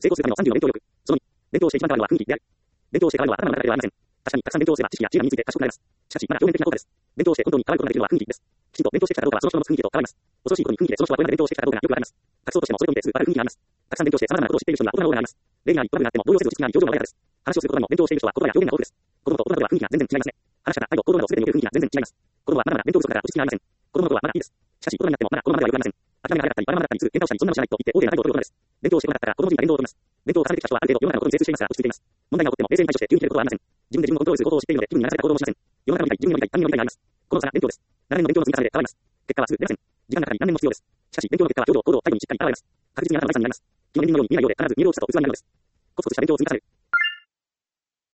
成功するための30の勉強力。その2、勉強して一番変わるのは雰囲気である。勉強して変わるのは頭の中ではありません。確かにたくさん勉強すれば知識や知恵が身について賢くなります。しかし、まだ表面的な効果です。勉強して本当に変わることができるのは雰囲気です。きちんと勉強してきたかどうかはその人の雰囲気と変わります。恐ろしいことに雰囲気でその人はこれまで勉強してきたかどうかがよくわかります。隠そうとしてもそれと似てすぐわかる雰囲気があります。たくさん勉強して様々なことを知っている人には大人のオーラがあります。礼儀があり、トラブルがあっても動揺せず知識があり、表情が穏やかです。話をすることにも勉強している人は言葉や表現が豊富です。子供と大人では雰囲気が全然違いますね。話し方、態度、行動など全てにおける雰囲気が全然違います。子供はまだまだ勉強不足だから落ち着きがありません。子供の頃はまだいいです。しかし、大人になってもまだ子供まではよくありません。諦めが早かったり、バラバラだったりする、喧嘩をしたり、そんなのしないと言って大手な態度を取る大人です。勉強してこなかったら子供人が言動を取ります。勉強を重ねてきた人はある程度世の中のことに精通していますが落ち着いています。問題が起こっても冷静に対処して急に切れることはありません。自分で自分をコントロールする行動を知っているので気分に流された行動をしません。世の中の理解、自分の理解、他人の理解があります。この差が勉強です。長年の勉強の積み重ねで変わります。結果はすぐ出ません。時間がかかり何年も必要です。しかし、勉強の結果は行動、態度にしっかり現れます。確実にあなたの財産になります。基本的なように見ないようで必ず見える大きさと器になるのです。コツコツした勉強を積み重ねる。